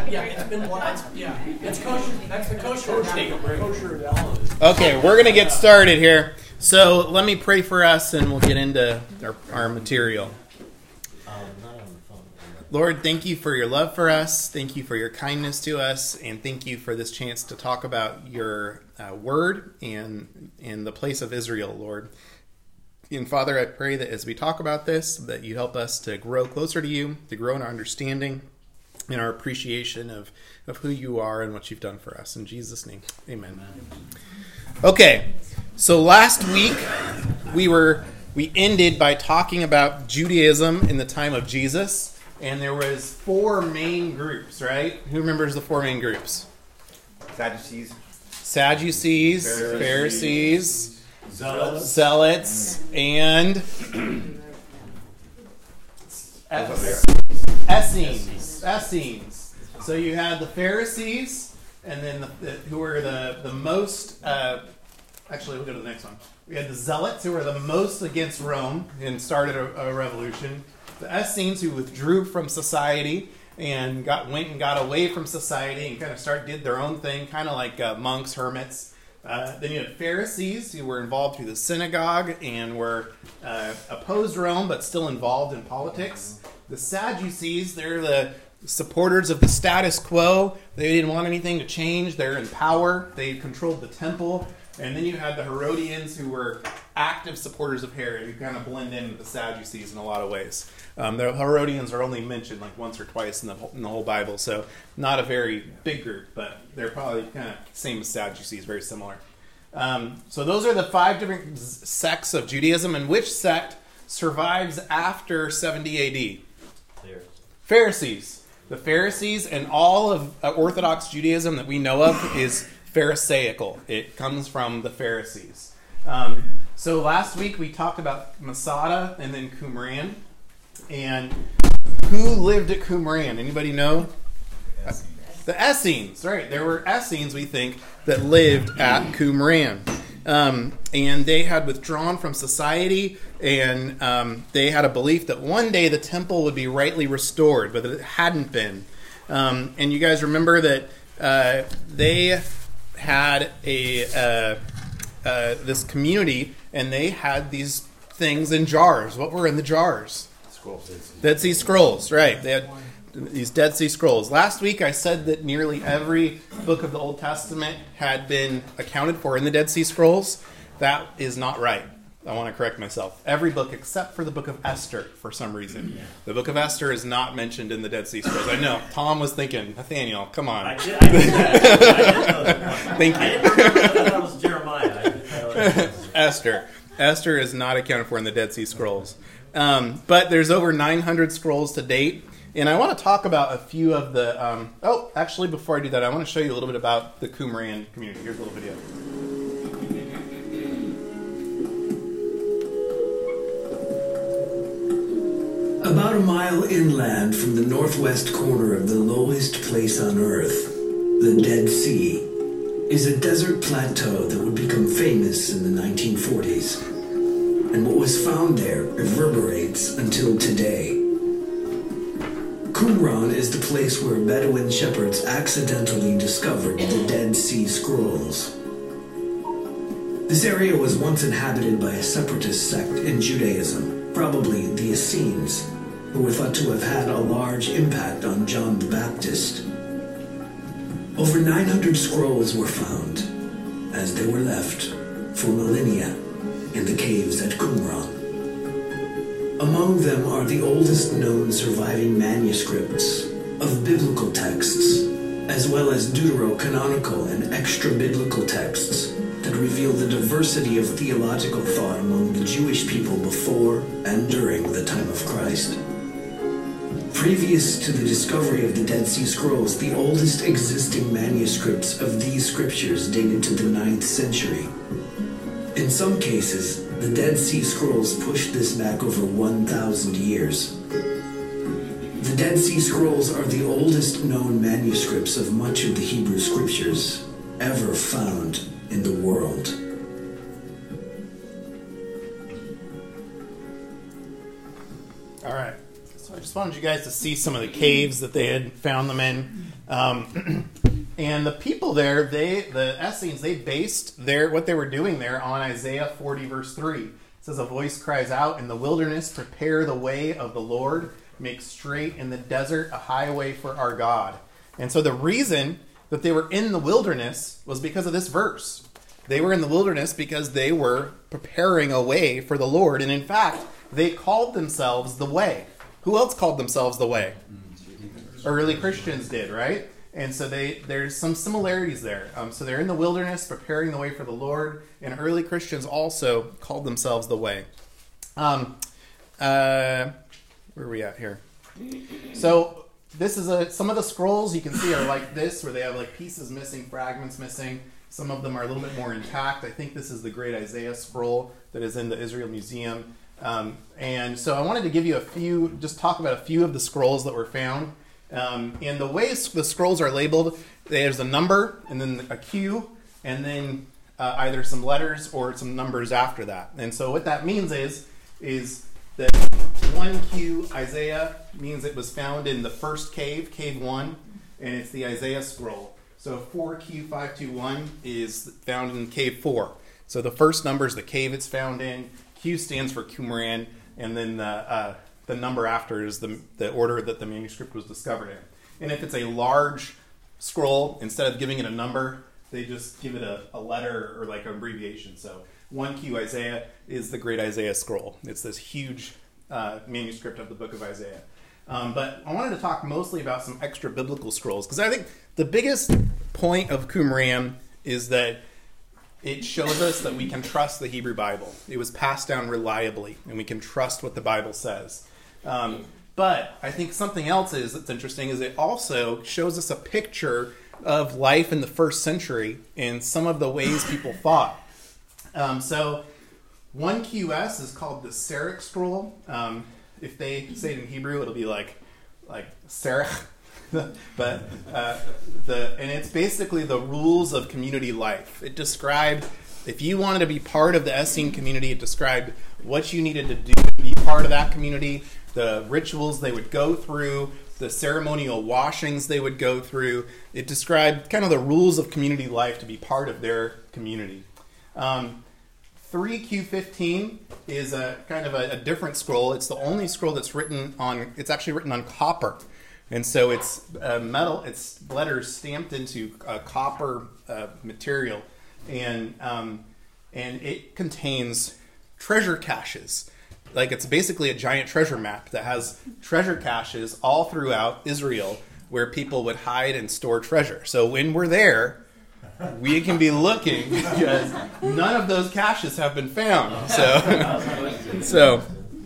Yeah, it's been it's kosher. That's the kosher. Okay, we're going to get started here. So let me pray for us and we'll get into our material. Lord, thank you for your love for us. Thank you for your kindness to us. And thank you for this chance to talk about your word and in the place of Israel, Lord. And Father, I pray that as we talk about this, that you help us to grow closer to you, to grow in our understanding and our appreciation of who you are and what you've done for us. In Jesus' name, amen. Okay, so last week we ended by talking about Judaism in the time of Jesus, and there was four main groups, right? Who remembers the four main groups? Sadducees, Pharisees, Zealots, and Essenes. So you had the Pharisees, and then who were the most. Actually, we'll go to the next one. We had the Zealots, who were the most against Rome and started a revolution. The Essenes, who withdrew from society and went and got away from society and kind of did their own thing, kind of like monks, hermits. Then you had Pharisees, who were involved through the synagogue and were opposed Rome, but still involved in politics. The Sadducees, they're the supporters of the status quo. They didn't want anything to change. They're in power. They controlled the temple. And then you had the Herodians, who were active supporters of Herod, who kind of blend in with the Sadducees in a lot of ways. The Herodians are only mentioned like once or twice in the whole Bible, so not a very big group, but they're probably kind of same as Sadducees, very similar. So those are the five different sects of Judaism, and which sect survives after 70 A.D.? Pharisees. The Pharisees, and all of Orthodox Judaism that we know of is Pharisaical. It comes from the Pharisees. So last week we talked about Masada and then Qumran. And who lived at Qumran? Anybody know? The Essenes, right. There were Essenes, we think, that lived at Qumran. And they had withdrawn from society, and they had a belief that one day the temple would be rightly restored, but it hadn't been. And you guys remember that they had this community, and they had these things in jars. What were in the jars? Dead Sea Scrolls, right. They had these Dead Sea Scrolls. Last week I said that nearly every book of the Old Testament had been accounted for in the Dead Sea Scrolls. That is not right. I want to correct myself. Every book except for the book of Esther, for some reason. The book of Esther is not mentioned in the Dead Sea Scrolls. I know. Tom was thinking, Nathaniel, come on. I did that. Thank you. I didn't remember that was Jeremiah. Esther is not accounted for in the Dead Sea Scrolls. But there's over 900 scrolls to date. And I want to talk about a few of the... actually, before I do that, I want to show you a little bit about the Qumran community. Here's a little video. About a mile inland from the northwest corner of the lowest place on Earth, the Dead Sea, is a desert plateau that would become famous in the 1940s. And what was found there reverberates until today. Qumran is the place where Bedouin shepherds accidentally discovered the Dead Sea Scrolls. This area was once inhabited by a separatist sect in Judaism, probably the Essenes, who were thought to have had a large impact on John the Baptist. Over 900 scrolls were found, as they were left for millennia in the caves at Qumran. Among them are the oldest known surviving manuscripts of biblical texts, as well as deuterocanonical and extra-biblical texts that reveal the diversity of theological thought among the Jewish people before and during the time of Christ. Previous to the discovery of the Dead Sea Scrolls, the oldest existing manuscripts of these scriptures dated to the 9th century. In some cases, the Dead Sea Scrolls pushed this back over 1,000 years. The Dead Sea Scrolls are the oldest known manuscripts of much of the Hebrew Scriptures ever found in the world. All right. I just wanted you guys to see some of the caves that they had found them in. And the people there, the Essenes, they based what they were doing there on Isaiah 40, verse 3. It says, a voice cries out, in the wilderness, prepare the way of the Lord, make straight in the desert a highway for our God. And so the reason that they were in the wilderness was because of this verse. They were in the wilderness because they were preparing a way for the Lord. And in fact, they called themselves the Way. Who else called themselves the Way? Early Christians did, right? And so there's some similarities there. So they're in the wilderness preparing the way for the Lord. And early Christians also called themselves the Way. Where are we at here? So this is some of the scrolls you can see are like this, where they have like pieces missing, fragments missing. Some of them are a little bit more intact. I think this is the Great Isaiah Scroll that is in the Israel Museum. And so I wanted to give you just talk about a few of the scrolls that were found. And the way the scrolls are labeled, there's a number, and then a Q, and then either some letters or some numbers after that. And so what that means is that 1Q Isaiah means it was found in the first cave, Cave 1, and it's the Isaiah scroll. So 4Q521 is found in Cave 4. So the first number is the cave it's found in. Q stands for Qumran, and then the number after is the order that the manuscript was discovered in. And if it's a large scroll, instead of giving it a number, they just give it a letter or like an abbreviation. So 1Q Isaiah is the Great Isaiah Scroll. It's this huge manuscript of the book of Isaiah. But I wanted to talk mostly about some extra biblical scrolls, because I think the biggest point of Qumran is that it shows us that we can trust the Hebrew Bible. It was passed down reliably, and we can trust what the Bible says. But I think something else that's interesting is it also shows us a picture of life in the first century and some of the ways people thought. So 1QS is called the Serach scroll. If they say it in Hebrew, it'll be like Serach. But and it's basically the rules of community life. It described, if you wanted to be part of the Essene community, it described what you needed to do to be part of that community, the rituals they would go through, the ceremonial washings they would go through. It described kind of the rules of community life to be part of their community. 3Q15 is a kind of a different scroll. It's the only scroll that's it's actually written on copper. And so it's metal, it's letters stamped into copper material. And it contains treasure caches. Like, it's basically a giant treasure map that has treasure caches all throughout Israel where people would hide and store treasure. So when we're there, we can be looking because none of those caches have been found. So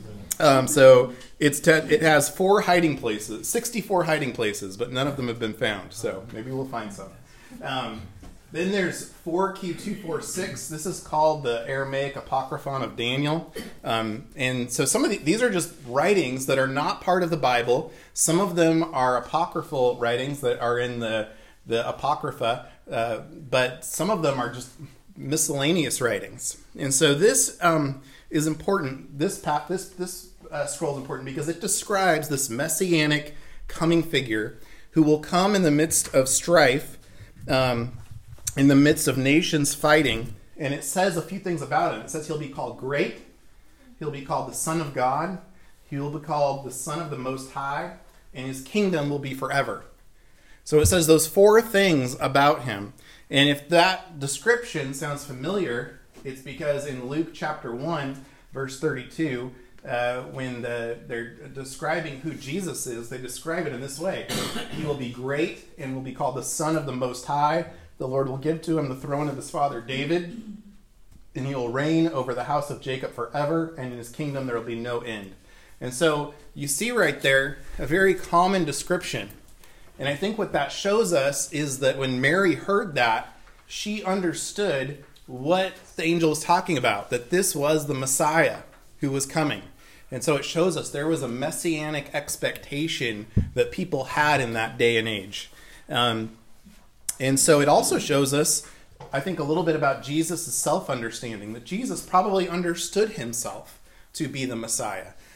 it has 4 hiding places, 64 hiding places, but none of them have been found. So maybe we'll find some. Then there's 4Q246. This is called the Aramaic Apocryphon of Daniel. And so some of these are just writings that are not part of the Bible. Some of them are apocryphal writings that are in the Apocrypha, but some of them are just miscellaneous writings. And so this is important. This scroll is important because it describes this messianic coming figure who will come in the midst of strife, in the midst of nations fighting. And it says a few things about him. It says he'll be called Great. He'll be called the Son of God. He will be called the Son of the Most High. And his kingdom will be forever. So it says those 4 things about him. And if that description sounds familiar, it's because in Luke chapter 1, verse 32, when they're describing who Jesus is, they describe it in this way. He will be great and will be called the Son of the Most High. The Lord will give to him the throne of his father David, and he will reign over the house of Jacob forever, and in his kingdom there will be no end. And so you see right there a very common description. And I think what that shows us is that when Mary heard that, she understood what the angel was talking about, that this was the Messiah who was coming. And so it shows us there was a messianic expectation that people had in that day and age. And so it also shows us, I think, a little bit about Jesus' self-understanding, that Jesus probably understood himself to be the Messiah.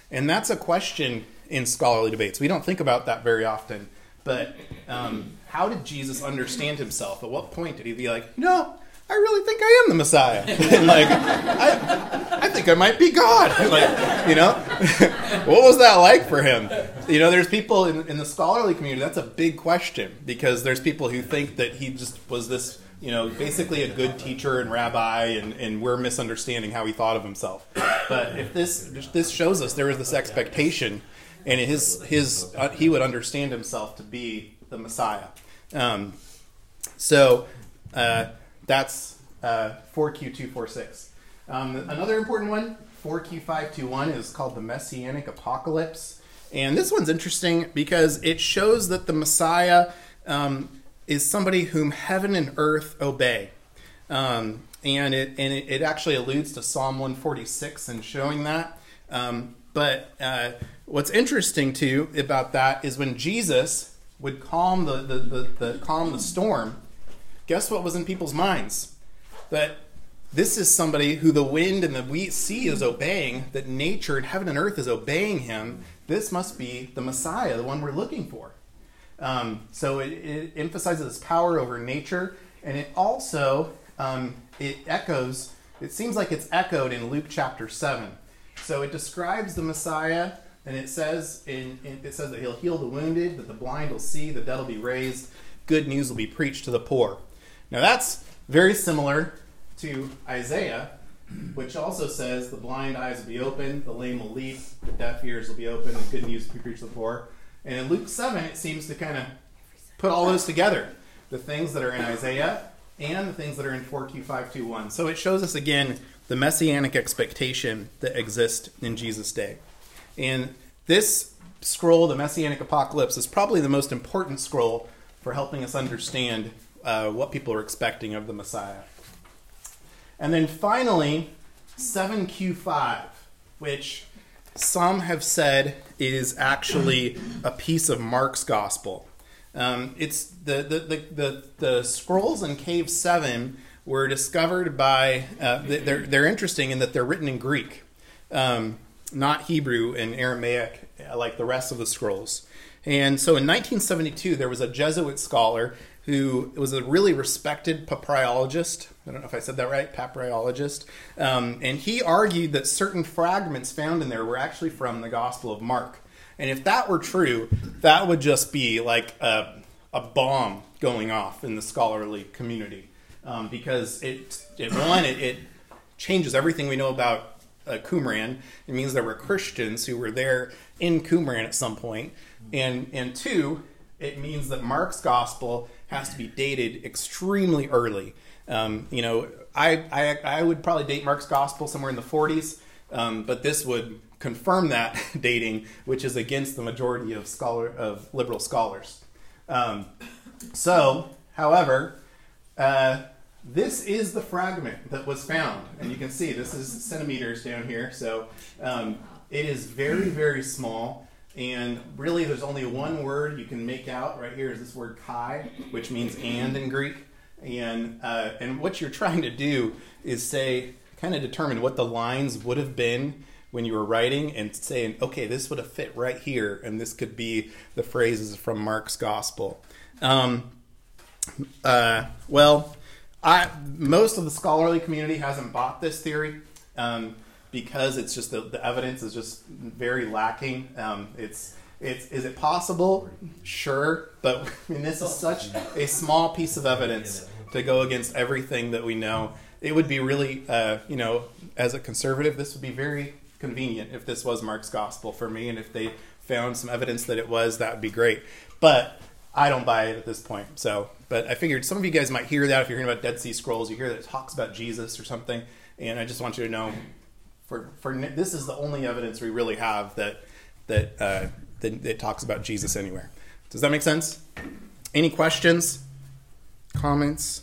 And that's a question in scholarly debates. We don't think about that very often. But how did Jesus understand himself? At what point did he be like, no, I really think I am the Messiah. And like, I think I might be God. Like, you know, what was that like for him? You know, there's people in the scholarly community, that's a big question, because there's people who think that he just was this, you know, basically a good teacher and rabbi, and we're misunderstanding how he thought of himself. But if this shows us there was this expectation, and he would understand himself to be the Messiah. That's 4Q246. Another important one, 4Q521, is called the Messianic Apocalypse. And this one's interesting because it shows that the Messiah is somebody whom heaven and earth obey. And it actually alludes to Psalm 146 in showing that. But what's interesting, too, about that is when Jesus would calm the storm, guess what was in people's minds? That this is somebody who the wind and the sea is obeying, that nature and heaven and earth is obeying him. This must be the Messiah, the one we're looking for. So it emphasizes his power over nature, and it also, it seems like it's echoed in Luke chapter 7. So it describes the Messiah, and it says that he'll heal the wounded, that the blind will see, the dead will be raised, good news will be preached to the poor. Now that's very similar to Isaiah, which also says the blind eyes will be open, the lame will leap, the deaf ears will be open, and good news will be preached to the poor. And in Luke 7, it seems to kind of put all those together, the things that are in Isaiah and the things that are in 4Q521. So it shows us again the messianic expectation that exists in Jesus' day. And this scroll, the Messianic Apocalypse, is probably the most important scroll for helping us understand what people are expecting of the Messiah. And then finally, 7Q5, which some have said is actually a piece of Mark's gospel. It's the scrolls in Cave 7 were discovered by, they're interesting in that they're written in Greek, not Hebrew and Aramaic like the rest of the scrolls. And so in 1972, there was a Jesuit scholar who was a really respected papyrologist. I don't know if I said that right, papyrologist. And he argued that certain fragments found in there were actually from the Gospel of Mark. And if that were true, that would just be like a bomb going off in the scholarly community. Because it changes everything we know about Qumran. It means there were Christians who were there in Qumran at some point. And two, it means that Mark's gospel has to be dated extremely early. I would probably date Mark's gospel somewhere in the 40s, but this would confirm that dating, which is against the majority of liberal scholars. However, this is the fragment that was found, and you can see this is centimeters down here, so it is very, very small. And really, there's only one word you can make out right here is this word kai, which means and in Greek. And what you're trying to do is kind of determine what the lines would have been when you were writing and saying, okay, this would have fit right here, and this could be the phrases from Mark's gospel. Most of the scholarly community hasn't bought this theory. Because it's just the evidence is just very lacking. Is it possible? Sure, but I mean, this is such a small piece of evidence to go against everything that we know. It would be really, as a conservative, this would be very convenient if this was Mark's gospel for me, and if they found some evidence that it was, that would be great. But I don't buy it at this point. But I figured some of you guys might hear that if you're hearing about Dead Sea Scrolls. You hear that it talks about Jesus or something, and I just want you to know. For this is the only evidence we really have that talks about Jesus anywhere. Does that make sense? Any questions? Comments?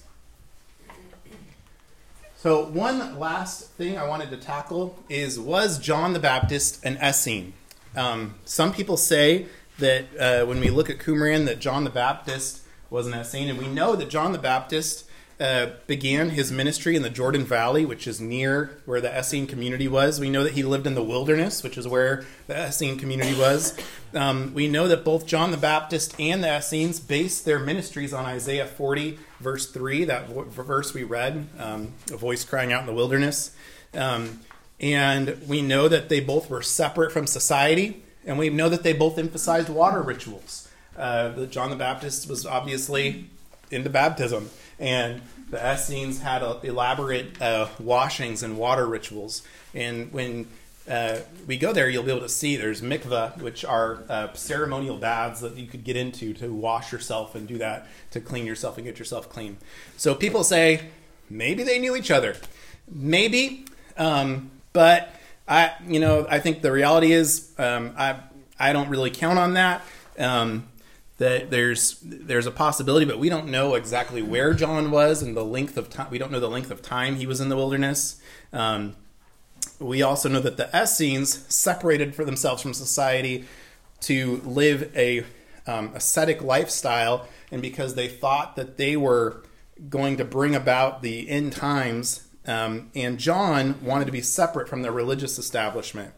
So one last thing I wanted to tackle was John the Baptist an Essene? Some people say that when we look at Qumran that John the Baptist was an Essene, and we know that John the Baptist began his ministry in the Jordan Valley, which is near where the Essene community was. We know that he lived in the wilderness, which is where the Essene community was. We know that both John the Baptist and the Essenes based their ministries on Isaiah 40, verse 3, that verse we read, a voice crying out in the wilderness. And we know that they both were separate from society, and we know that they both emphasized water rituals. John the Baptist was obviously into baptism, and the Essenes had elaborate washings and water rituals. And when we go there, you'll be able to see there's mikveh, which are ceremonial baths that you could get into to wash yourself and do that to clean yourself and get yourself clean. So people say maybe they knew each other, maybe, but I think the reality is I don't really count on that. That there's a possibility, but we don't know exactly where John was and the length of time. We don't know the length of time he was in the wilderness. We also know that the Essenes separated for themselves from society to live a ascetic lifestyle, and because they thought that they were going to bring about the end times, and John wanted to be separate from the religious establishment.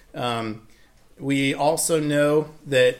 We also know that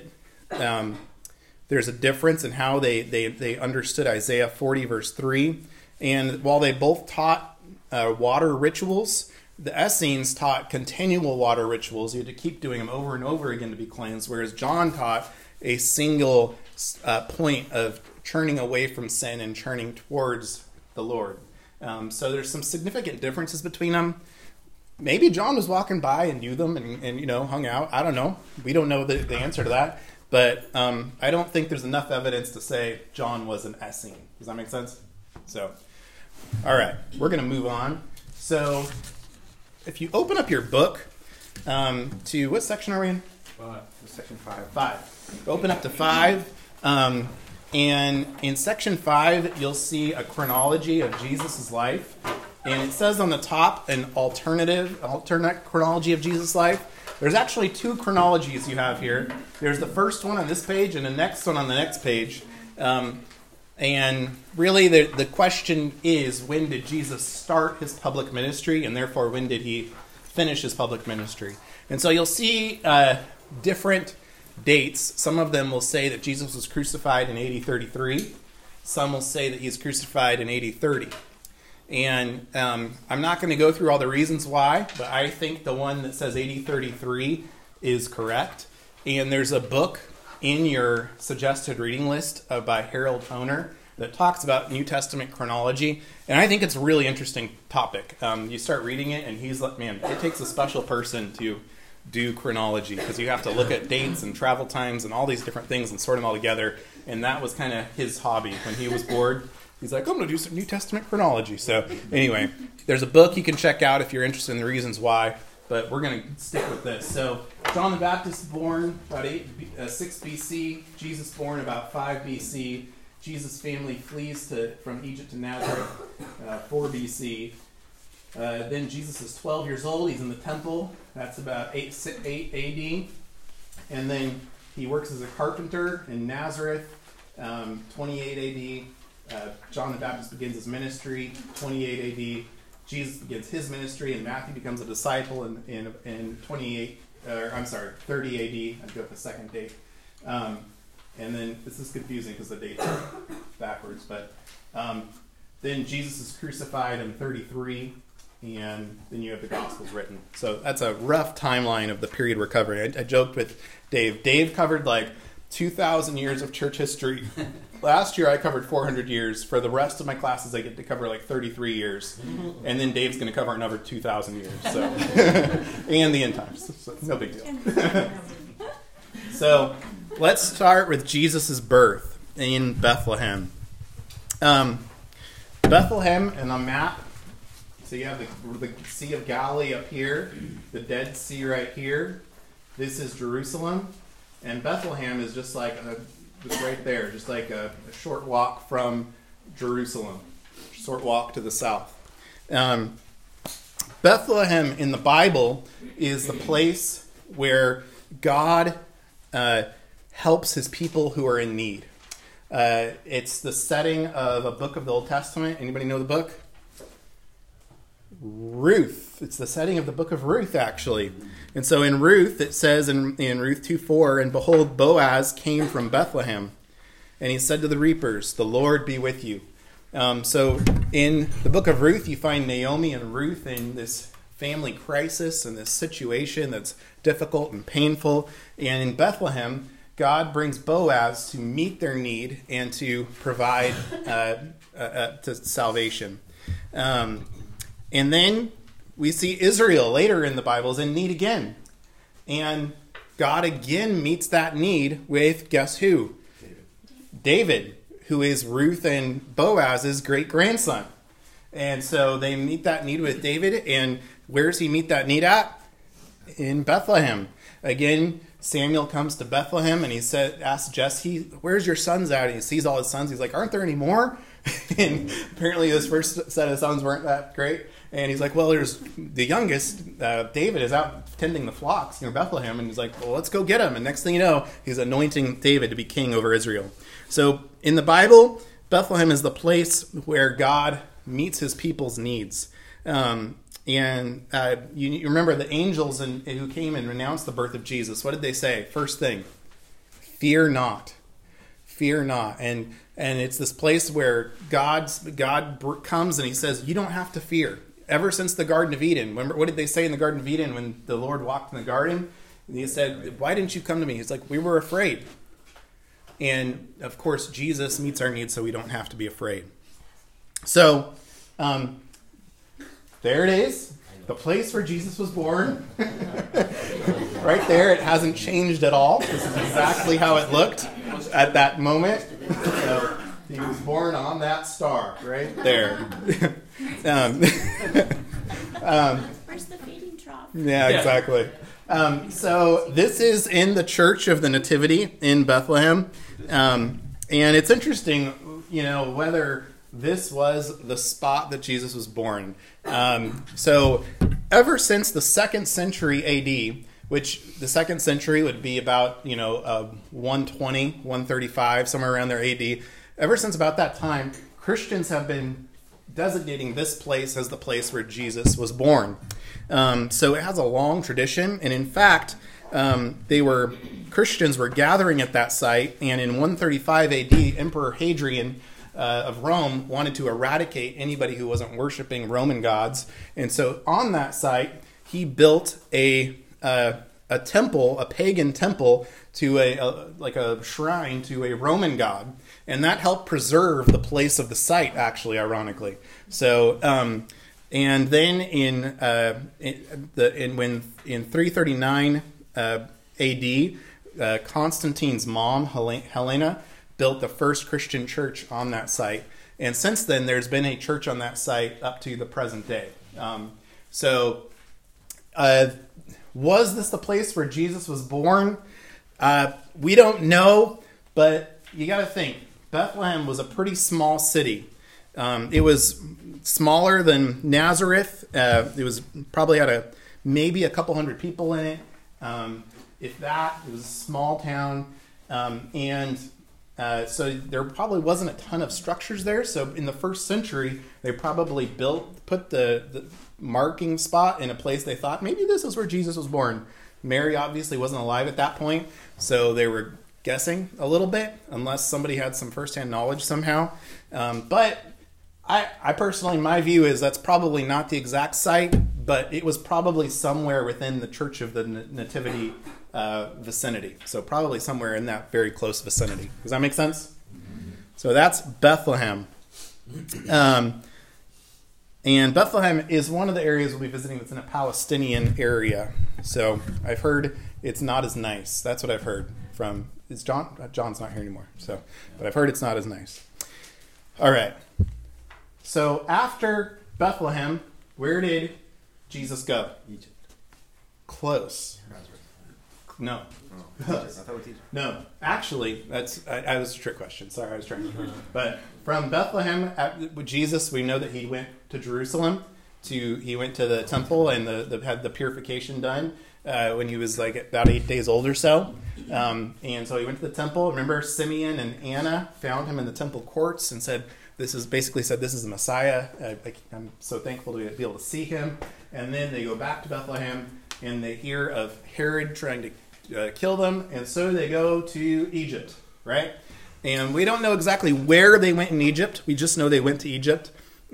there's a difference in how they understood Isaiah 40, verse 3. And while they both taught water rituals, the Essenes taught continual water rituals. You had to keep doing them over and over again to be cleansed, whereas John taught a single point of turning away from sin and turning towards the Lord. So there's some significant differences between them. Maybe John was walking by and knew them and hung out. I don't know. We don't know the answer to that. But I don't think there's enough evidence to say John was an Essene. Does that make sense? So, all right, we're going to move on. So, if you open up your book to, what section are we in? Section 5. 5. Open up to 5. And in section 5, you'll see a chronology of Jesus' life. And it says on the top an alternate chronology of Jesus' life. There's actually 2 chronologies you have here. There's the first one on this page and the next one on the next page. And really the question is, when did Jesus start his public ministry? And therefore, when did he finish his public ministry? And so you'll see different dates. Some of them will say that Jesus was crucified in AD 33. Some will say that he was crucified in AD 30. And I'm not going to go through all the reasons why, but I think the one that says AD 33 is correct. And there's a book in your suggested reading list by Harold Toner that talks about New Testament chronology. And I think it's a really interesting topic. You start reading it, and he's like, man, it takes a special person to do chronology, because you have to look at dates and travel times and all these different things and sort them all together. And that was kind of his hobby when he was bored. He's like, I'm going to do some New Testament chronology. So anyway, there's a book you can check out if you're interested in the reasons why, but we're going to stick with this. So John the Baptist born about 6 BC, Jesus born about 5 BC, Jesus' family flees from Egypt to Nazareth, 4 BC. Then Jesus is 12 years old, he's in the temple, that's about 8 AD. And then he works as a carpenter in Nazareth, 28 AD. John the Baptist begins his ministry, 28 AD. Jesus begins his ministry, and Matthew becomes a disciple in 30 AD. I'd go with the second date. And then, this is confusing because the dates are backwards, but then Jesus is crucified in 33, and then you have the Gospels written. So that's a rough timeline of the period we're covering. I joked with Dave. Dave covered like 2,000 years of church history. Last year I covered 400 years. For the rest of my classes I get to cover like 33 years. And then Dave's going to cover another 2,000 years. So and the end times. So no big deal. So let's start with Jesus' birth in Bethlehem. Bethlehem in a map. So you have the Sea of Galilee up here. The Dead Sea right here. This is Jerusalem. And Bethlehem is just like it's right there, just like a short walk from Jerusalem, short walk to the south. Bethlehem in the Bible is the place where God helps his people who are in need. It's the setting of a book of the Old Testament. Anybody know the book? Ruth. It's the setting of the book of Ruth, actually. And so in Ruth, it says in Ruth 2:4, and behold, Boaz came from Bethlehem, and he said to the reapers, the Lord be with you. So in the book of Ruth, you find Naomi and Ruth in this family crisis and this situation that's difficult and painful. And in Bethlehem, God brings Boaz to meet their need and to provide to salvation. And then we see Israel later in the Bible is in need again. And God again meets that need with, guess who? David, who is Ruth and Boaz's great-grandson. And so they meet that need with David. And where does he meet that need at? In Bethlehem. Again, Samuel comes to Bethlehem and he asks Jesse, where's your sons at? And he sees all his sons. He's like, aren't there any more? And apparently his first set of sons weren't that great. And he's like, well, there's the youngest, David, is out tending the flocks near Bethlehem. And he's like, well, let's go get him. And next thing you know, he's anointing David to be king over Israel. So in the Bible, Bethlehem is the place where God meets his people's needs. You remember the angels who came and announced the birth of Jesus. What did they say? First thing, fear not. Fear not. And it's this place where God comes and he says, you don't have to fear. Ever since the Garden of Eden, remember, what did they say in the Garden of Eden when the Lord walked in the garden? He said, why didn't you come to me? He's like, we were afraid. And, of course, Jesus meets our needs so we don't have to be afraid. So, there it is. The place where Jesus was born. Right there. It hasn't changed at all. This is exactly how it looked at that moment. So, he was born on that star right there. Where's the feeding trough? Yeah, exactly. So this is in the Church of the Nativity in Bethlehem. And it's interesting, whether this was the spot that Jesus was born. So ever since the 2nd century AD, which the 2nd century would be about, 120, 135, somewhere around there AD. Ever since about that time, Christians have been designating this place as the place where Jesus was born. So it has a long tradition, and in fact, Christians were gathering at that site, and in 135 AD, Emperor Hadrian of Rome wanted to eradicate anybody who wasn't worshiping Roman gods, and so on that site, he built a temple, a pagan temple, to a shrine to a Roman god, and that helped preserve the place of the site. Actually, ironically, so and then in 339 AD, Constantine's mom Helena built the first Christian church on that site, and since then there's been a church on that site up to the present day. Was this the place where Jesus was born? We don't know, but you got to think. Bethlehem was a pretty small city. It was smaller than Nazareth. It was probably had maybe a couple hundred people in it. If that, it was a small town. So there probably wasn't a ton of structures there. So in the 1st century, they probably put the marking spot in a place they thought maybe this is where Jesus was born. Mary obviously wasn't alive at that point, so they were guessing a little bit, unless somebody had some firsthand knowledge somehow. But I personally, my view is that's probably not the exact site, but it was probably somewhere within the Church of the Nativity vicinity. So probably somewhere in that very close vicinity. Does that make sense? So that's Bethlehem. And Bethlehem is one of the areas we'll be visiting that's in a Palestinian area. So I've heard it's not as nice. That's what I've heard from... Is John? John's not here anymore. But I've heard it's not as nice. All right. So after Bethlehem, where did Jesus go? Egypt. Close. No. No. Actually, that was a trick question. Sorry, I was trying to... But from Bethlehem, with Jesus, we know that he went to Jerusalem. He went to the temple and had the purification done. when he was like about 8 days old or so. And so he went to the temple. Remember, Simeon and Anna found him in the temple courts and said, this is the Messiah. I'm so thankful to be able to see him. And then they go back to Bethlehem and they hear of Herod trying to kill them. And so they go to Egypt, right? And we don't know exactly where they went in Egypt. We just know they went to Egypt.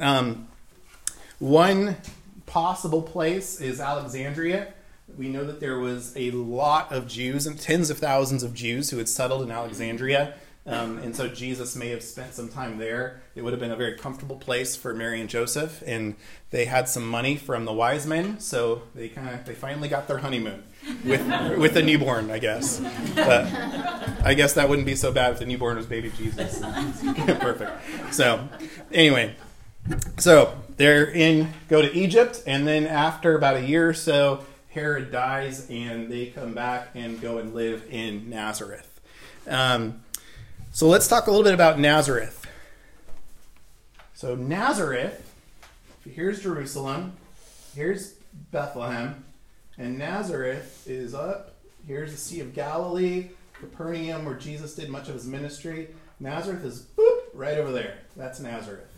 One possible place is Alexandria. We know that there was a lot of Jews, and tens of thousands of Jews who had settled in Alexandria. And so Jesus may have spent some time there. It would have been a very comfortable place for Mary and Joseph. And they had some money from the wise men, so they finally got their honeymoon with a newborn, I guess. But I guess that wouldn't be so bad if the newborn was baby Jesus. Perfect. So anyway, so go to Egypt, and then after about a year or so, Herod dies, and they come back and go and live in Nazareth. So let's talk a little bit about Nazareth. So Nazareth, here's Jerusalem, here's Bethlehem, and Nazareth is up. Here's the Sea of Galilee, Capernaum, where Jesus did much of his ministry. Nazareth is right over there. That's Nazareth.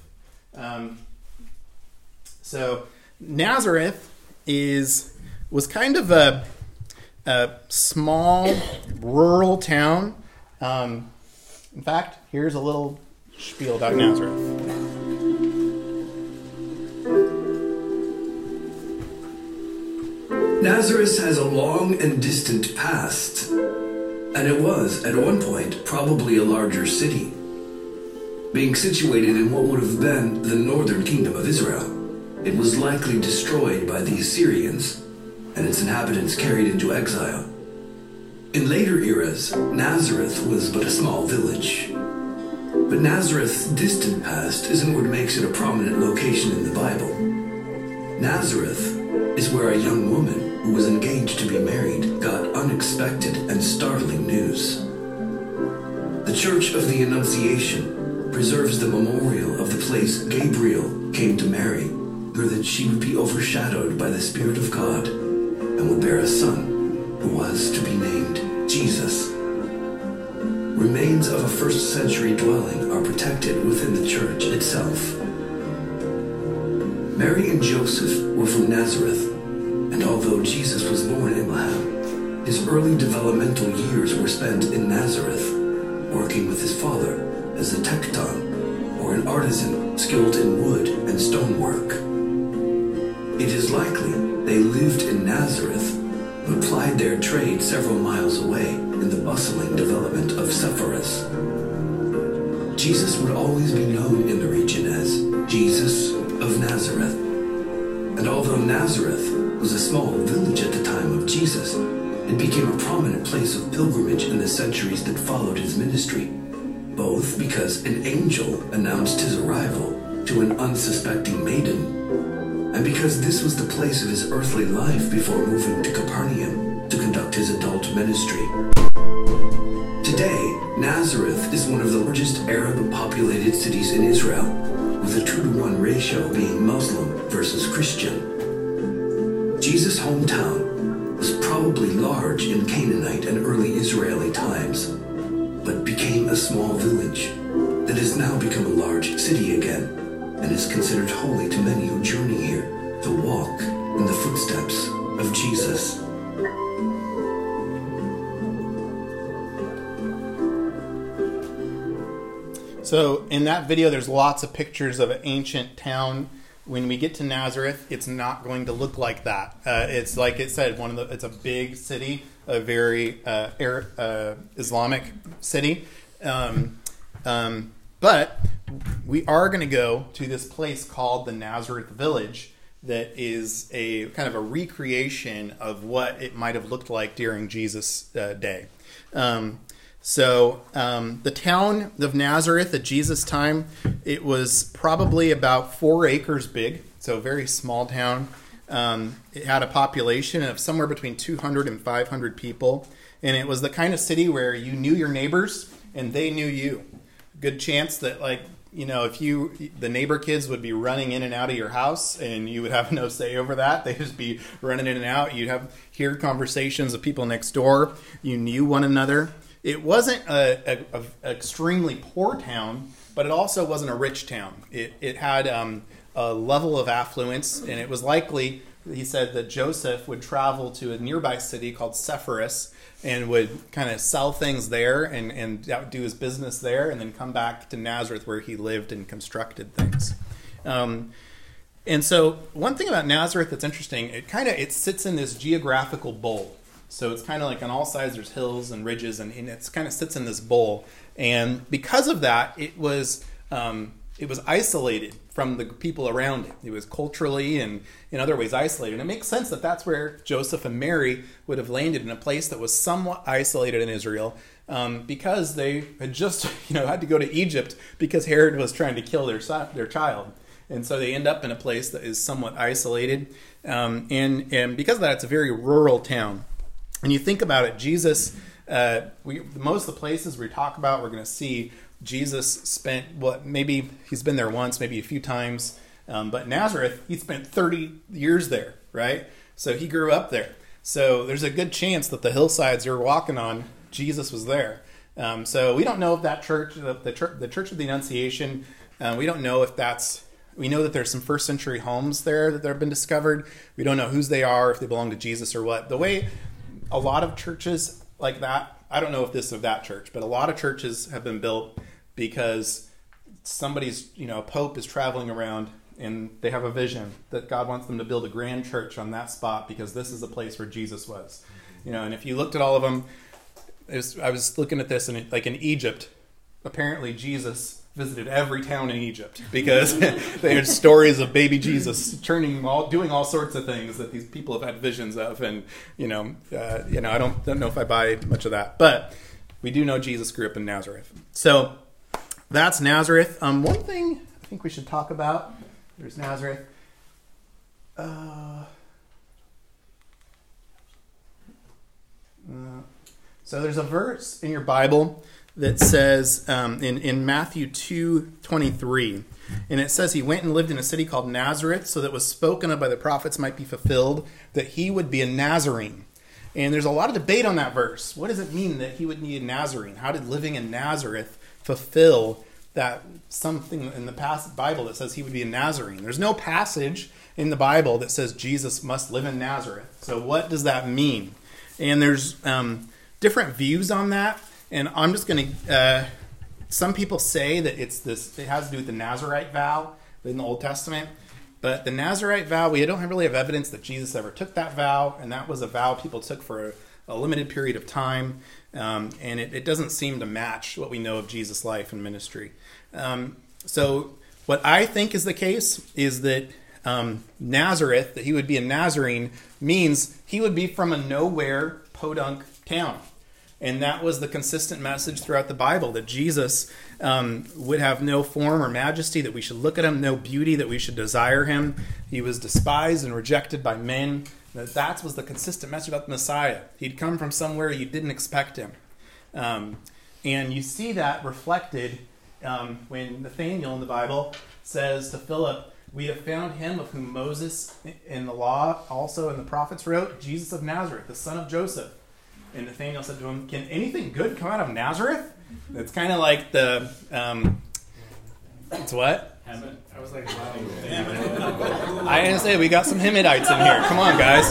So Nazareth was kind of a small rural town. In fact, here's a little spiel about Nazareth. Nazareth has a long and distant past, and it was, at one point, probably a larger city. Being situated in what would have been the northern kingdom of Israel, it was likely destroyed by the Assyrians, and its inhabitants carried into exile. In later eras, Nazareth was but a small village. But Nazareth's distant past isn't what makes it a prominent location in the Bible. Nazareth is where a young woman who was engaged to be married got unexpected and startling news. The Church of the Annunciation preserves the memorial of the place Gabriel came to Mary, so that she would be overshadowed by the Spirit of God and would bear a son who was to be named Jesus. Remains of a first century dwelling are protected within the church itself. Mary and Joseph were from Nazareth, and although Jesus was born in Bethlehem, his early developmental years were spent in Nazareth, working with his father as a tekton, or an artisan skilled in wood and stonework. It is likely they lived in Nazareth, but plied their trade several miles away in the bustling development of Sepphoris. Jesus would always be known in the region as Jesus of Nazareth. And although Nazareth was a small village at the time of Jesus, it became a prominent place of pilgrimage in the centuries that followed his ministry, both because an angel announced his arrival to an unsuspecting maiden, and because this was the place of his earthly life before moving to Capernaum to conduct his adult ministry. Today, Nazareth is one of the largest Arab-populated cities in Israel, with a 2-to-1 ratio being Muslim versus Christian. Jesus' hometown was probably large in Canaanite and early Israeli times, but became a small village that has now become a large city again, and is considered holy to many who journey here to walk in the footsteps of Jesus. So in that video, there's lots of pictures of an ancient town. When we get to Nazareth, it's not going to look like that. It's like it said, it's a big city, a very Islamic city. But we are going to go to this place called the Nazareth Village that is a kind of a recreation of what it might have looked like during Jesus' day. So the town of Nazareth at Jesus' time, it was probably about 4 acres big, so a very small town. It had a population of somewhere between 200 and 500 people, and it was the kind of city where you knew your neighbors and they knew you. Good chance that, like, if the neighbor kids would be running in and out of your house and you would have no say over that. They'd just be running in and out. You'd hear conversations of people next door. You knew one another. It wasn't a extremely poor town, but it also wasn't a rich town. It had a level of affluence, and it was likely, he said, that Joseph would travel to a nearby city called Sepphoris and would kind of sell things there and do his business there, and then come back to Nazareth where he lived and constructed things. And so one thing about Nazareth that's interesting, it sits in this geographical bowl. So it's kind of like on all sides there's hills and ridges, and it kind of sits in this bowl. And because of that, it was isolated from the people around it. It was culturally and in other ways isolated. And it makes sense that that's where Joseph and Mary would have landed, in a place that was somewhat isolated in Israel, because they had just had to go to Egypt because Herod was trying to kill their child. And so they end up in a place that is somewhat isolated. And because of that, it's a very rural town. And you think about it, Jesus, most of the places we talk about, we're going to see Jesus spent, maybe he's been there once, maybe a few times. But Nazareth, he spent 30 years there, right? So he grew up there. So there's a good chance that the hillsides you're walking on, Jesus was there. So we don't know if that church, the Church of the Annunciation, we don't know if that's, we know that there's some first century homes there that have been discovered. We don't know whose they are, if they belong to Jesus or what. The way a lot of churches like that, I don't know if this is of that church, but a lot of churches have been built because somebody's, a pope is traveling around and they have a vision that God wants them to build a grand church on that spot because this is the place where Jesus was. And if you looked at all of them, I was looking at this, and like in Egypt, apparently Jesus visited every town in Egypt because they had stories of baby Jesus doing all sorts of things that these people have had visions of, and I don't know if I buy much of that, but we do know Jesus grew up in Nazareth. So that's Nazareth. One thing I think we should talk about. There's Nazareth. So there's a verse in your Bible that says in Matthew 2:23, and it says he went and lived in a city called Nazareth, so that was spoken of by the prophets might be fulfilled, that he would be a Nazarene. And there's a lot of debate on that verse. What does it mean that he would be a Nazarene? How did living in Nazareth fulfill that something in the past Bible that says he would be a Nazarene? There's no passage in the Bible that says Jesus must live in Nazareth. So what does that mean? And there's different views on that. And I'm just going to, some people say that it has to do with the Nazirite vow in the Old Testament. But the Nazirite vow, we don't really have evidence that Jesus ever took that vow. And that was a vow people took for a limited period of time. And it doesn't seem to match what we know of Jesus' life and ministry. So what I think is the case is that Nazareth, that he would be a Nazarene, means he would be from a nowhere podunk town. And that was the consistent message throughout the Bible, that Jesus would have no form or majesty, that we should look at him, no beauty, that we should desire him. He was despised and rejected by men. That was the consistent message about the Messiah. He'd come from somewhere you didn't expect him. And you see that reflected when Nathanael in the Bible says to Philip, "We have found him of whom Moses in the law also and the prophets wrote, Jesus of Nazareth, the son of Joseph." And Nathanael said to him, "Can anything good come out of Nazareth?" It's kind of like the, it's what? Hammett. I was like, wow. I didn't say we got some Hamidites in here. Come on, guys.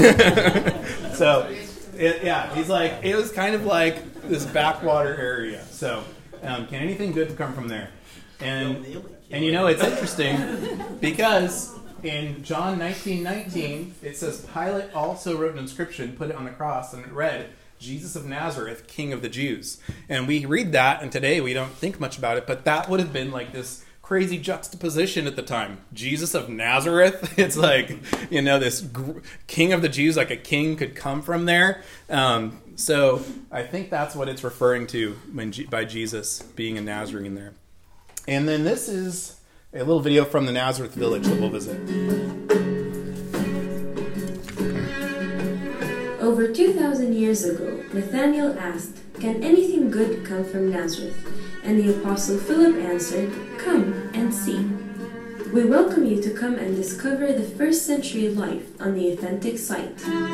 So, he's like, it was kind of like this backwater area. So, can anything good come from there? And it's interesting because in John 19:19, it says, Pilate also wrote an inscription, put it on the cross, and it read, Jesus of Nazareth, King of the Jews. And we read that, and today we don't think much about it, but that would have been like this crazy juxtaposition at the time. Jesus of Nazareth, it's like, this King of the Jews, like a king could come from there. So I think that's what it's referring to by Jesus being a Nazarene there. And then this is a little video from the Nazareth village that we'll visit. Over 2,000 years ago, Nathanael asked, "Can anything good come from Nazareth?" And the Apostle Philip answered, "Come and see." We welcome you to come and discover the first century life on the authentic site.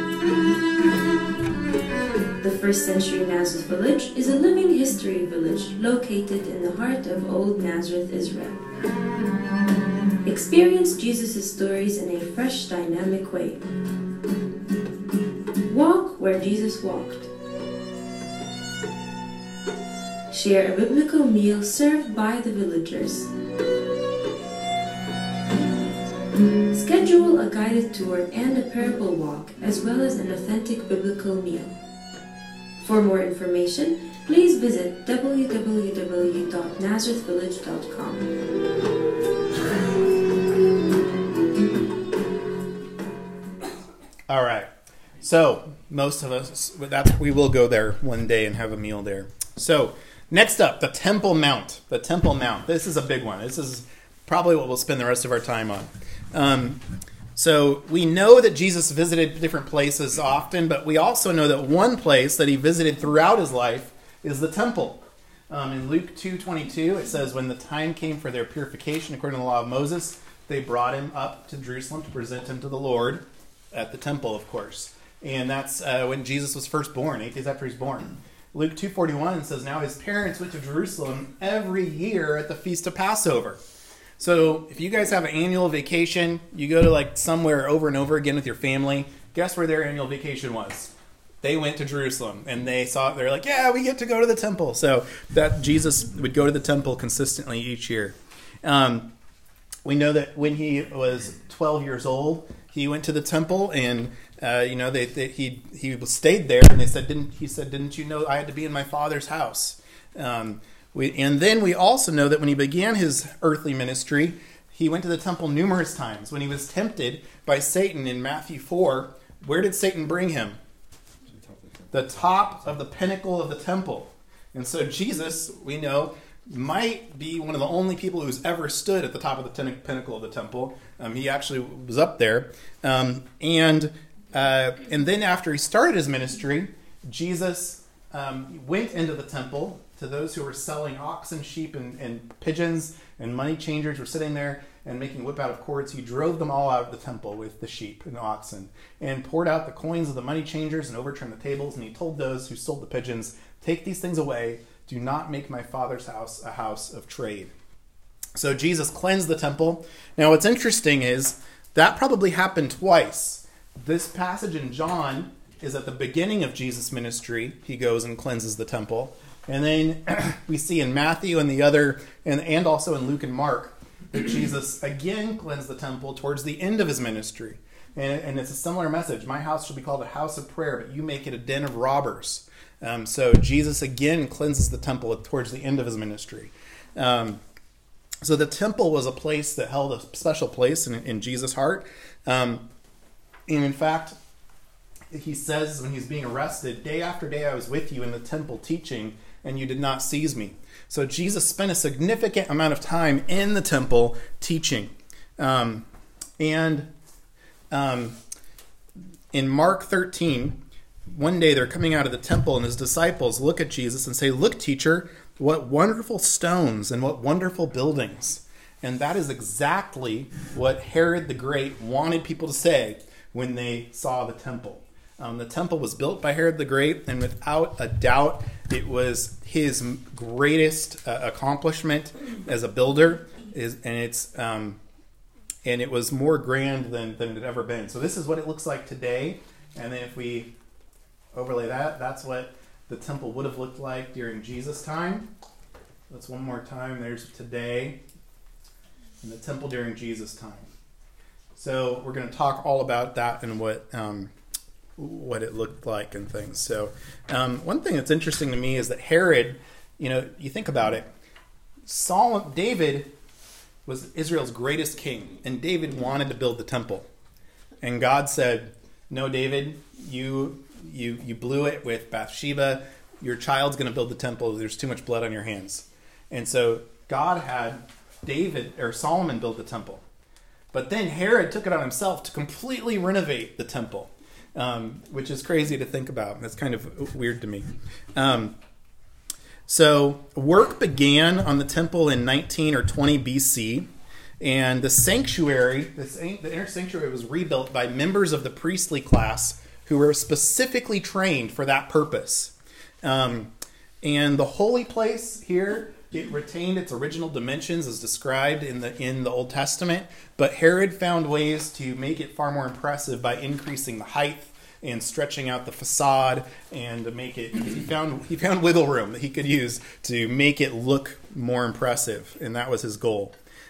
The first century Nazareth village is a living history village located in the heart of Old Nazareth, Israel. Experience Jesus' stories in a fresh, dynamic way. Walk where Jesus walked. Share a biblical meal served by the villagers. Schedule a guided tour and a parable walk, as well as an authentic biblical meal. For more information, please visit www.nazarethvillage.com. All right. So most of us, we will go there one day and have a meal there. So next up, the Temple Mount. The Temple Mount. This is a big one. This is probably what we'll spend the rest of our time on. So we know that Jesus visited different places often, but we also know that one place that he visited throughout his life is the temple. In Luke 2:22, it says, when the time came for their purification according to the law of Moses, they brought him up to Jerusalem to present him to the Lord at the temple, of course. And that's when Jesus was first born, 8 days after he was born. Luke 2:41 says, now his parents went to Jerusalem every year at the Feast of Passover. So if you guys have an annual vacation, you go to like somewhere over and over again with your family, guess where their annual vacation was? They went to Jerusalem, and they're like, yeah, we get to go to the temple. So that Jesus would go to the temple consistently each year. We know that when he was 12 years old, he went to the temple, and he stayed there, and he said, didn't you know I had to be in my Father's house? And then we also know that when he began his earthly ministry, he went to the temple numerous times. When he was tempted by Satan in Matthew 4, where did Satan bring him? The top of the pinnacle of the temple. And so Jesus, we know, might be one of the only people who's ever stood at the top of the pinnacle of the temple. He actually was up there. And then after he started his ministry, Jesus went into the temple to those who were selling oxen, sheep, and pigeons, and money changers were sitting there and making whip out of cords. He drove them all out of the temple with the sheep and the oxen, and poured out the coins of the money changers and overturned the tables. And he told those who sold the pigeons, take these things away. Do not make my Father's house a house of trade. So Jesus cleansed the temple. Now what's interesting is that probably happened twice. This passage in John is at the beginning of Jesus' ministry. He goes and cleanses the temple. And then we see in Matthew and and also in Luke and Mark, that Jesus again cleansed the temple towards the end of his ministry. And it's a similar message. My house shall be called a house of prayer, but you make it a den of robbers. So Jesus again cleanses the temple towards the end of his ministry. So the temple was a place that held a special place in Jesus' heart. And in fact, he says when he's being arrested, day after day I was with you in the temple teaching, and you did not seize me. So Jesus spent a significant amount of time in the temple teaching. In Mark 13, one day they're coming out of the temple, and his disciples look at Jesus and say, look, teacher, what wonderful stones and what wonderful buildings. And that is exactly what Herod the Great wanted people to say when they saw the temple. The temple was built by Herod the Great, and without a doubt, it was his greatest accomplishment as a builder. And it was more grand than it had ever been. So this is what it looks like today. And then if we overlay that's what the temple would have looked like during Jesus' time. That's one more time. There's today, and the temple during Jesus' time. So we're going to talk all about that and what it looked like and things. So one thing that's interesting to me is that Herod, you think about it, David was Israel's greatest king, and David wanted to build the temple. And God said, no, David, you blew it with Bathsheba. Your child's going to build the temple. There's too much blood on your hands. And so God had Solomon build the temple. But then Herod took it on himself to completely renovate the temple. Which is crazy to think about. That's kind of weird to me. So work began on the temple in 19 or 20 BC, and the sanctuary, the inner sanctuary, was rebuilt by members of the priestly class who were specifically trained for that purpose. And the holy place here, it retained its original dimensions as described in the Old Testament, but Herod found ways to make it far more impressive by increasing the height and stretching out the facade, and to make it, he found wiggle room that he could use to make it look more impressive, and that was his goal.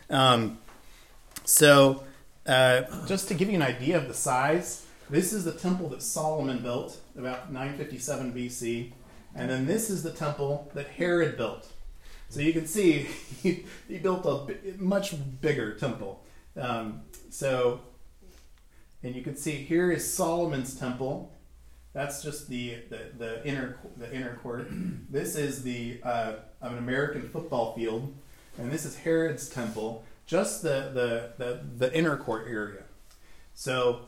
So just to give you an idea of the size, this is the temple that Solomon built about 957 BC, and then this is the temple that Herod built. So you can see he built a much bigger temple. And you can see here is Solomon's temple. That's just the inner court. This is an American football field, and this is Herod's temple. Just the inner court area. So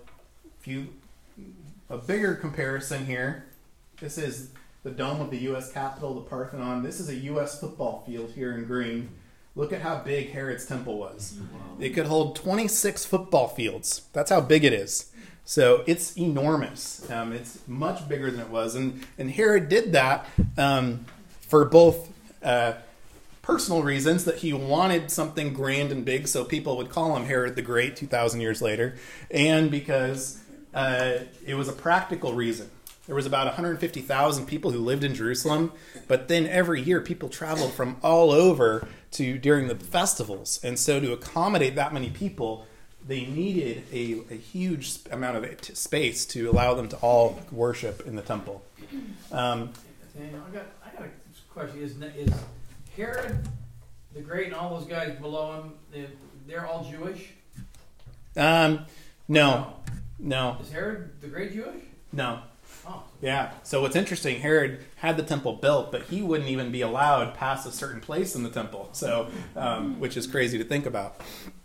a bigger comparison here. This is the dome of the U.S. Capitol, the Parthenon. This is a U.S. football field here in green. Look at how big Herod's temple was. It could hold 26 football fields. That's how big it is. So it's enormous. It's much bigger than it was. And Herod did that for both personal reasons, that he wanted something grand and big so people would call him Herod the Great 2,000 years later, and because it was a practical reason. There was about 150,000 people who lived in Jerusalem, but then every year people traveled from all over during the festivals. And so to accommodate that many people, they needed a huge amount of space to allow them to all worship in the temple. Daniel, I got a question. Is Herod the Great and all those guys below him, they're all Jewish? No. Is Herod the Great Jewish? No. Oh. Yeah. So what's interesting, Herod had the temple built, but he wouldn't even be allowed past a certain place in the temple. So, which is crazy to think about.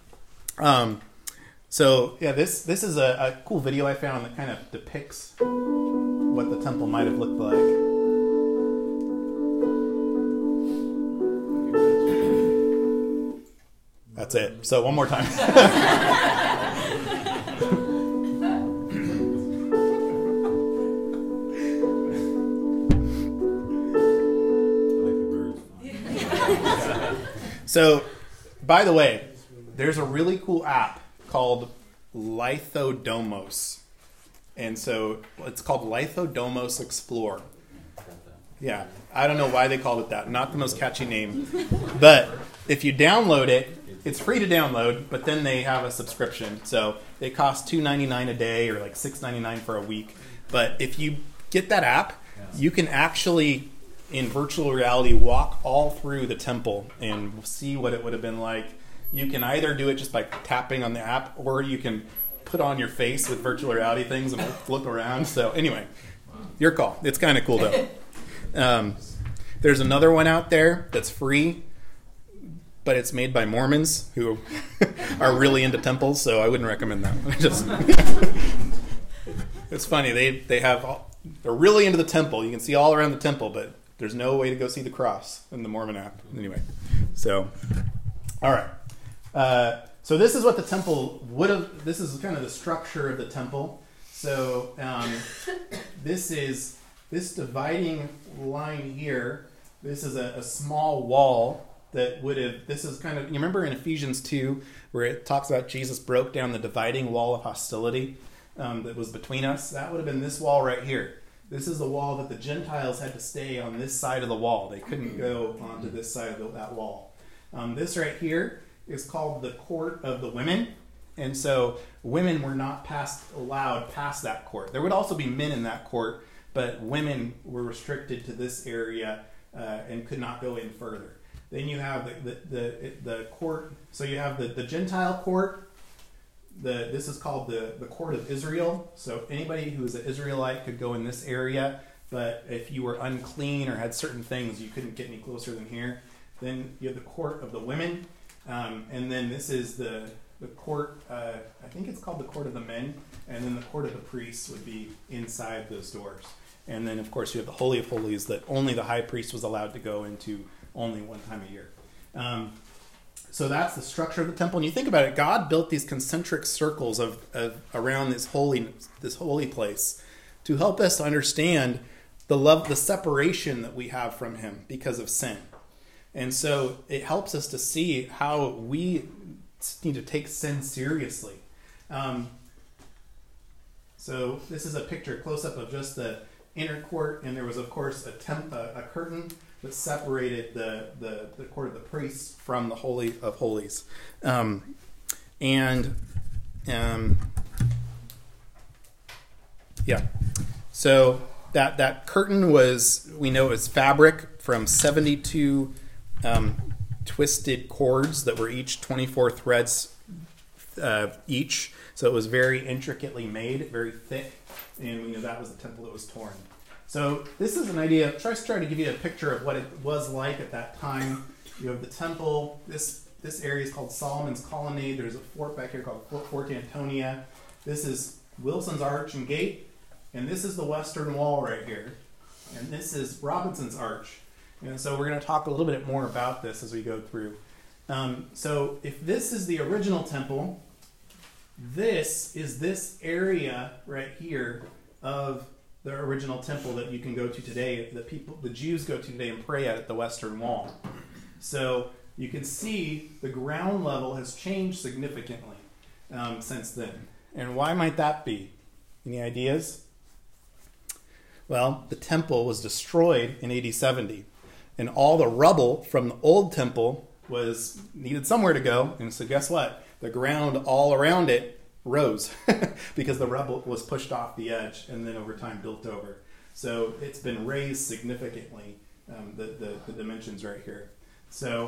So yeah, this is a cool video I found that kind of depicts what the temple might have looked like. That's it. So one more time. So, by the way, there's a really cool app called Lithodomos. And so it's called Lithodomos Explore. Yeah, I don't know why they called it that. Not the most catchy name. But if you download it, it's free to download, but then they have a subscription. So they cost $2.99 a day or like $6.99 for a week. But if you get that app, you can actually, in virtual reality, walk all through the temple and see what it would have been like. You can either do it just by tapping on the app, or you can put on your face with virtual reality things and look around. So anyway, your call. It's kind of cool though. There's another one out there that's free, but it's made by Mormons who are really into temples, so I wouldn't recommend that. It's funny. They're really into the temple. You can see all around the temple, but there's no way to go see the cross in the Mormon app. Anyway, so all right. So this is what the temple would have. This is kind of the structure of the temple. So this dividing line here. This is a small wall that would have. This is kind of. You remember in Ephesians 2 where it talks about Jesus broke down the dividing wall of hostility that was between us. That would have been this wall right here. This is the wall that the Gentiles had to stay on this side of the wall. They couldn't go onto this side of that wall. This right here is called the court of the women. And so women were not allowed past that court. There would also be men in that court, but women were restricted to this area and could not go in further. Then you have the court. So you have the Gentile court. This is called the court of Israel. So anybody who is an Israelite could go in this area, but if you were unclean or had certain things, you couldn't get any closer than here. Then you have the court of the women, and then this is the court. I think it's called the court of the men, and then the court of the priests would be inside those doors. And then, of course, you have the Holy of Holies that only the high priest was allowed to go into only one time a year. So that's the structure of the temple. And you think about it, God built these concentric circles of around this holy place to help us to understand the separation that we have from him because of sin. And so it helps us to see how we need to take sin seriously. So this is a picture, close-up of just the inner court, and there was, of course, a curtain that separated the court of the priests from the Holy of Holies. So that curtain was, we know, is fabric from 72 twisted cords that were each 24 threads each. So it was very intricately made, very thick, and we know that was the temple that was torn. So this is an idea. Try to give you a picture of what it was like at that time. You have the temple. This area is called Solomon's Colonnade. There's a fort back here called Fort Antonia. This is Wilson's Arch and Gate, and this is the Western Wall right here, and this is Robinson's Arch. And so we're going to talk a little bit more about this as we go through. So if this is the original temple, this is this area right here of the original temple that you can go to today, the Jews go to today and pray at the Western Wall. So you can see the ground level has changed significantly since then. And why might that be? Any ideas? Well, the temple was destroyed in AD 70, and all the rubble from the old temple needed somewhere to go. And so guess what? The ground all around it rose because the rubble was pushed off the edge and then over time built over. So it's been raised significantly, the dimensions right here. So,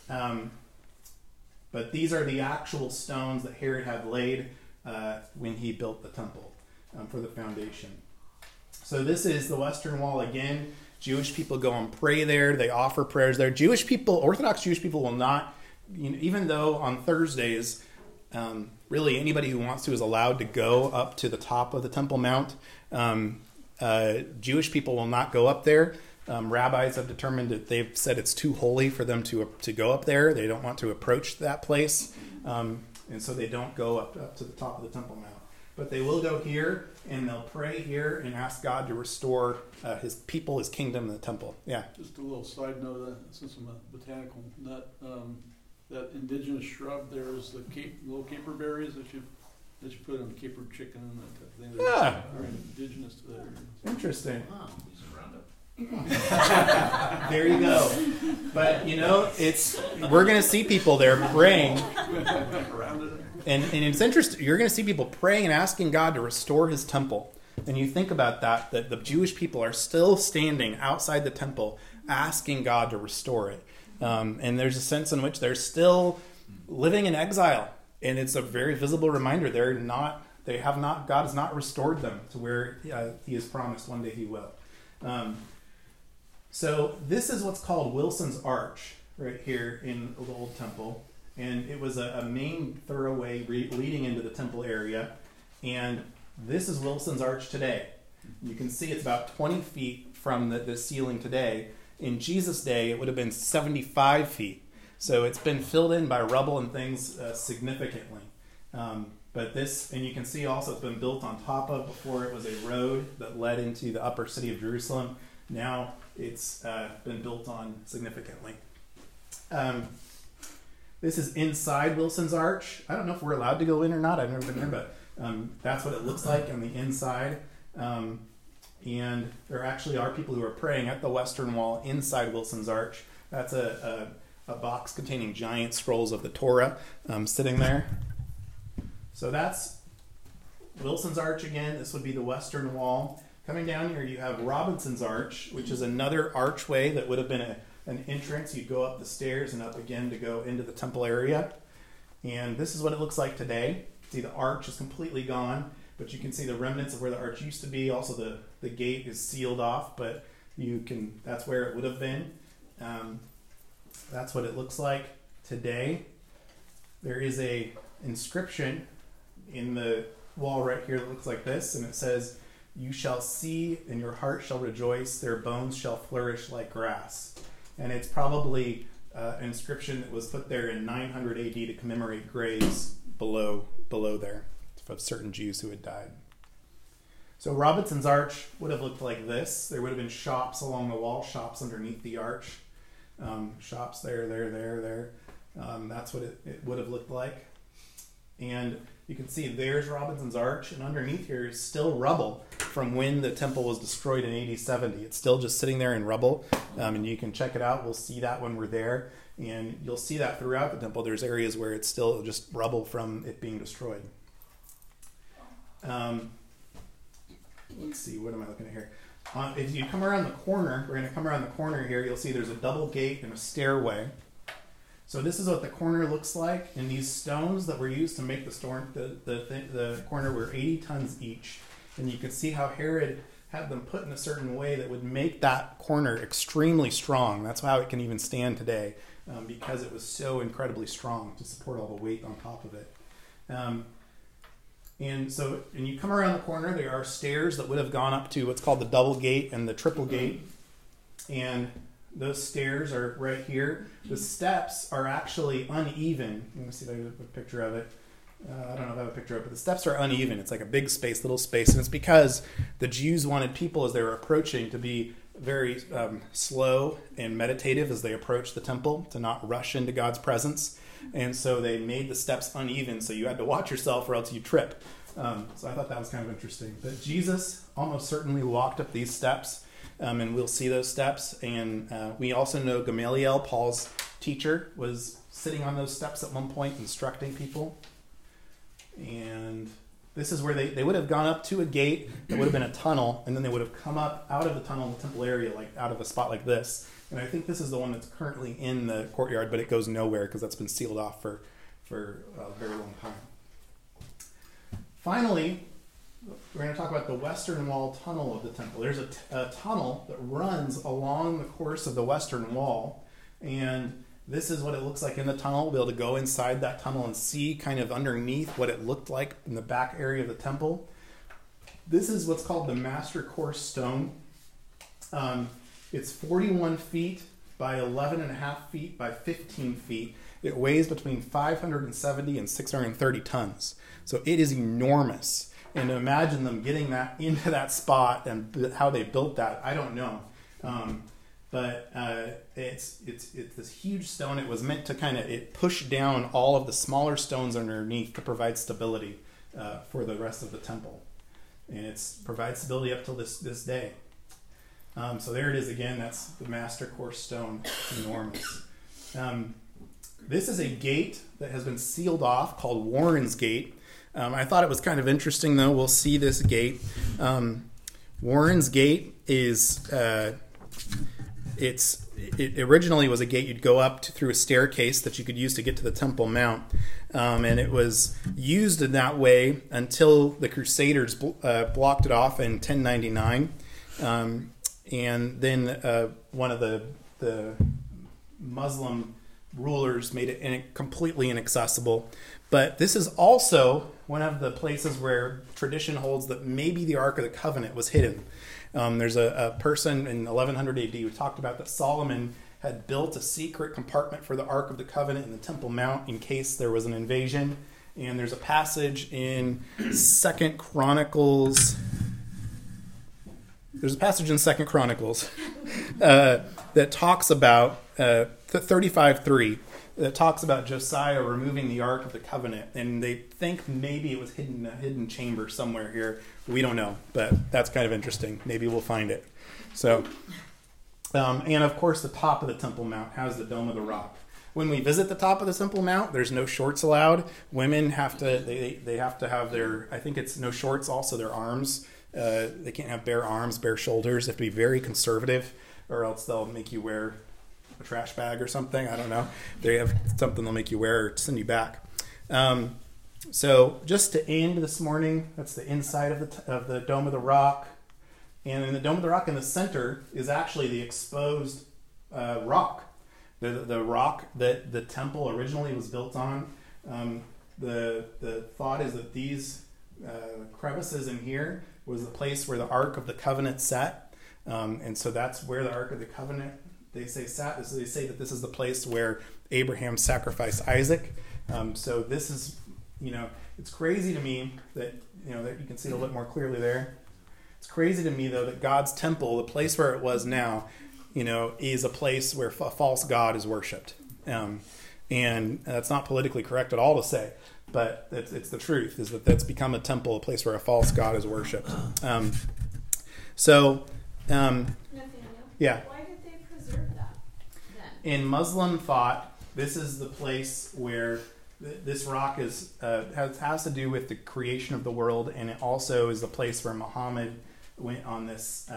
but these are the actual stones that Herod had laid when he built the temple for the foundation. So this is the Western Wall again. Jewish people go and pray there. They offer prayers there. Orthodox Jewish people will not, even though on Thursdays, really anybody who wants to is allowed to go up to the top of the Temple Mount. Jewish people will not go up there. Rabbis have determined that they've said it's too holy for them to go up there. They don't want to approach that place. And so they don't go up to the top of the Temple Mount. But they will go here, and they'll pray here and ask God to restore his people, his kingdom, and the temple. Yeah? Just a little side note, since I'm a botanical nut, that indigenous shrub there is the little caper berries that you put on capered chicken and that type of thing. Yeah. Are indigenous to that area. Interesting. Wow, he's around up. There you go. But we're going to see people there praying. And it's interesting. You're going to see people praying and asking God to restore his temple. And you think about that the Jewish people are still standing outside the temple asking God to restore it. And there's a sense in which they're still living in exile. And it's a very visible reminder God has not restored them to where he has promised one day he will. So this is what's called Wilson's Arch right here in the old temple. And it was a main thoroughway leading into the temple area. And this is Wilson's Arch today. You can see it's about 20 feet from the ceiling today. In Jesus' day, it would have been 75 feet. So it's been filled in by rubble and things significantly. But this, and you can see also it's been built on top of. Before it was a road that led into the upper city of Jerusalem. Now it's been built on significantly. This is inside Wilson's Arch. I don't know if we're allowed to go in or not. I've never been there, but that's what it looks like on the inside. And there actually are people who are praying at the Western Wall inside Wilson's Arch. That's a box containing giant scrolls of the Torah sitting there. So that's Wilson's Arch again. This would be the Western Wall. Coming down here, you have Robinson's Arch, which is another archway that would have been an entrance. You'd go up the stairs and up again to go into the temple area. And this is what it looks like today. See, the arch is completely gone, but you can see the remnants of where the arch used to be. Also, the gate is sealed off, but that's where it would have been. That's what it looks like today. There is a inscription in the wall right here that looks like this, and it says, You shall see, and your heart shall rejoice. Their bones shall flourish like grass. And it's probably an inscription that was put there in 900 AD to commemorate graves below there of certain Jews who had died. So Robinson's Arch would have looked like this. There would have been shops along the wall, shops underneath the arch, shops there. That's what it would have looked like. And you can see there's Robinson's Arch, and underneath here is still rubble from when the temple was destroyed in AD 70. It's still just sitting there in rubble, and you can check it out. We'll see that when we're there, and you'll see that throughout the temple. There's areas where it's still just rubble from it being destroyed. Let's see, what am I looking at here? If you come around the corner, we're going to come around the corner here, you'll see there's a double gate and a stairway. So this is what the corner looks like, and these stones that were used to make the corner were 80 tons each. And you can see how Herod had them put in a certain way that would make that corner extremely strong. That's how it can even stand today, because it was so incredibly strong to support all the weight on top of it. And you come around the corner, there are stairs that would have gone up to what's called the double gate and the triple gate. And those stairs are right here. The steps are actually uneven. Let me see if I have a picture of it. I don't know if I have a picture of it, but the steps are uneven. It's like a big space, little space. And it's because the Jews wanted people, as they were approaching, to be very slow and meditative as they approached the temple, to not rush into God's presence. And so they made the steps uneven, so you had to watch yourself or else you trip. So I thought that was kind of interesting. But Jesus almost certainly walked up these steps, and we'll see those steps. And we also know Gamaliel, Paul's teacher, was sitting on those steps at one point instructing people. And this is where they would have gone up to a gate that would have been a tunnel, and then they would have come up out of the tunnel in the temple area, like out of a spot like this. And I think this is the one that's currently in the courtyard, but it goes nowhere because that's been sealed off for a very long time. Finally, we're going to talk about the western wall tunnel of the temple. There's a tunnel that runs along the course of the western wall, and this is what it looks like in the tunnel. We'll be able to go inside that tunnel and see kind of underneath what it looked like in the back area of the temple. This is what's called the Master Course Stone. It's 41 feet by 11.5 feet by 15 feet. It weighs between 570 and 630 tons. So it is enormous. And to imagine them getting that into that spot and how they built that, I don't know. But it's this huge stone. It was meant to it push down all of the smaller stones underneath to provide stability for the rest of the temple. And it provides stability up till this day. So there it is again. That's the Master Course Stone. It's enormous. This is a gate that has been sealed off called Warren's Gate. I thought it was kind of interesting, though. We'll see this gate. Warren's Gate is... It originally was a gate you'd go up through a staircase that you could use to get to the Temple Mount. And it was used in that way until the Crusaders blocked it off in 1099. And then one of the Muslim rulers made it completely inaccessible. But this is also one of the places where tradition holds that maybe the Ark of the Covenant was hidden. There's a person in 1100 AD who talked about that Solomon had built a secret compartment for the Ark of the Covenant in the Temple Mount in case there was an invasion. And there's a passage in 2 Chronicles. There's a passage in 2 Chronicles that talks about 35:3 that talks about Josiah removing the Ark of the Covenant, and they think maybe it was hidden in a hidden chamber somewhere here. We don't know, but that's kind of interesting. Maybe we'll find it. So, and of course, the top of the Temple Mount has the Dome of the Rock. When we visit the top of the Temple Mount, there's no shorts allowed. Women have to they have to have their, I think it's no shorts, also their arms. They can't have bare arms, bare shoulders. They have to be very conservative, or else they'll make you wear a trash bag or something. I don't know. They have something they'll make you wear or send you back. So just to end this morning, that's the inside of the Dome of the Rock. And in the Dome of the Rock in the center is actually the exposed rock. The rock that the temple originally was built on. The thought is that these crevices in here was the place where the Ark of the Covenant sat. And so that's where the Ark of the Covenant, they say, sat. So they say that this is the place where Abraham sacrificed Isaac. So this is, it's crazy to me that, that you can see it a little more clearly there. It's crazy to me, though, that God's temple, the place where it was now, is a place where a false god is worshipped. And that's not politically correct at all to say, but it's the truth, is that that's become a temple, a place where a false god is worshipped. Nathaniel, Yeah. why did they preserve that then? In Muslim thought, this is the place where this rock is has to do with the creation of the world, and it also is the place where Muhammad went on this.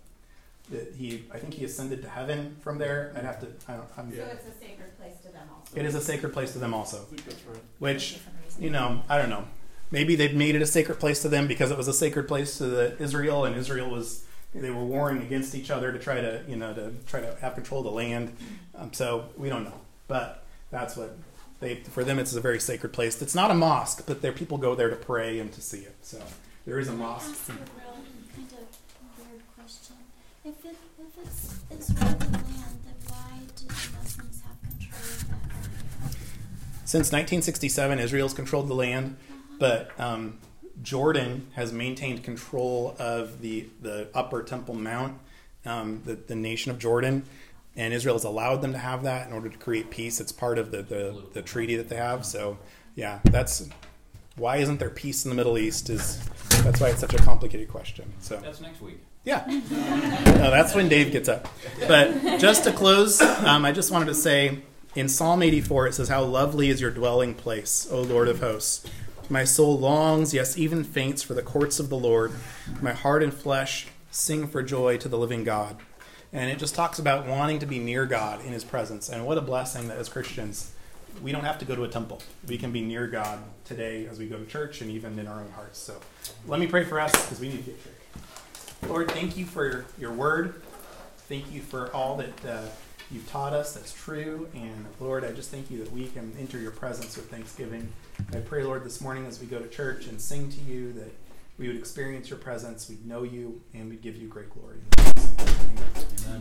I think he ascended to heaven from there. So it's a sacred place to them also. It is a sacred place to them also. I think that's right. Which, I don't know. Maybe they made it a sacred place to them because it was a sacred place to Israel, and Israel they were warring against each other to try to have control of the land. So we don't know, but that's what for them. It's a very sacred place. It's not a mosque, but people go there to pray and to see it. So there is a mosque. Ask a real kind of weird question. If it's Israeli land, then why do the Muslims have control of that land? Since 1967, Israel's controlled the land, but Jordan has maintained control of the Upper Temple Mount, the nation of Jordan, and Israel has allowed them to have that in order to create peace. It's part of the treaty that they have. So, yeah, that's why isn't there peace in the Middle East? That's why it's such a complicated question. So That's next week. yeah, no, that's when Dave gets up. But just to close, I just wanted to say in Psalm 84 it says, "How lovely is your dwelling place, O Lord of hosts! My soul longs, yes, even faints for the courts of the Lord. My heart and flesh sing for joy to the living God." And it just talks about wanting to be near God in his presence. And what a blessing that as Christians, we don't have to go to a temple. We can be near God today as we go to church and even in our own hearts. So let me pray for us because we need to get church. Lord, thank you for your word. Thank you for all that you've taught us that's true. And Lord, I just thank you that we can enter your presence with thanksgiving. I pray, Lord, this morning as we go to church and sing to you, that we would experience your presence, we'd know you, and we'd give you great glory. Amen.